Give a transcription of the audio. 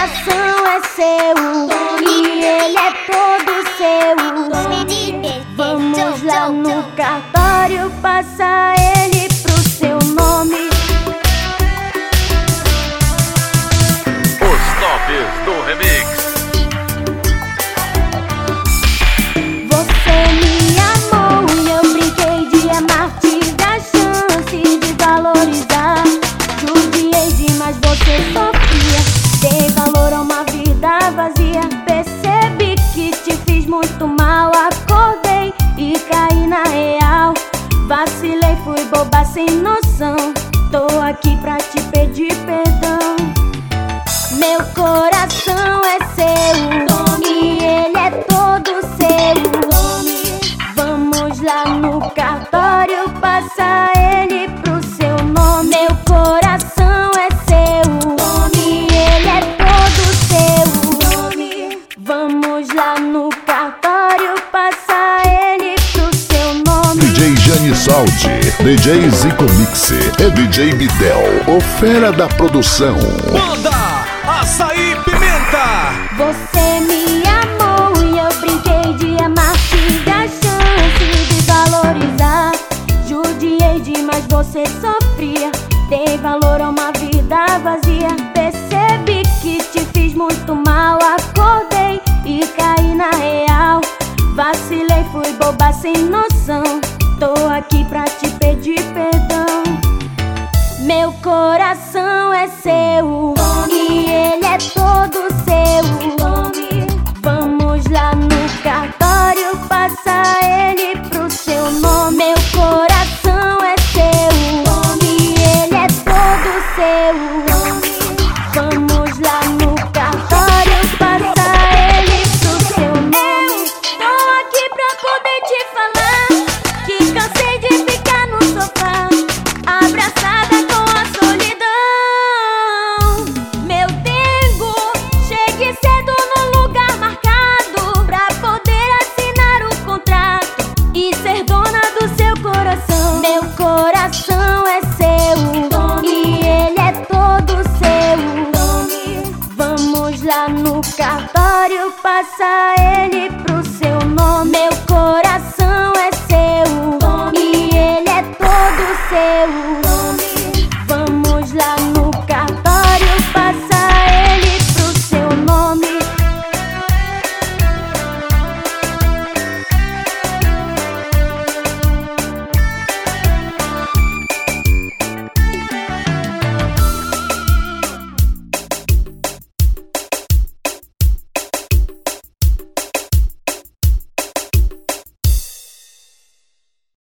coração é seu e ele é todo seu. Vamos lá no cartório passar ele pro seu nome. Os tops do remix. Você me amou e eu brinquei de amar, tive a chance de valorizar. Judiei demais, você sofria, dei valor a uma vida vazia. Percebi que te fiz muito mal, acordei e caí na real. Vacilei, fui boba sem noção, tô aqui pra te pedir perdão. Meu coração é seu e ele é todo seu. Vamos lá no cartório passar ele pro seu nome. Meu coração é seu e ele é todo seu. Vamos lá no cartório passar ele pro seu nome. DJ Jani Saldi, DJ Zico Mix e DJ Bidel, o fera da produção. Banda Açaí Pimenta. Você me amou e eu brinquei de amar, tive a chance de valorizar. Judiei demais, você sofria, dei valor a uma vida vazia. Percebi que te fiz muito mal, acordei e caí na real. Vacilei, fui boba sem noção, tô aqui pra te pedir perdão. Meu coração é seu e ele é todo seu. Vamos lá no cartório passar ele pro seu nome. Meu coração é seu e ele é todo seu. Vamos lá no cartório passar ele pro seu nome. Tô aqui pra poder te falar que cansei de ficar no sofá, abraçada com a solidão. Meu dengo, chegue cedo no lugar marcado pra poder assinar o contrato e ser dona do seu coração. Meu coração é seu e ele é todo seu. Vamos lá no cartório passar ele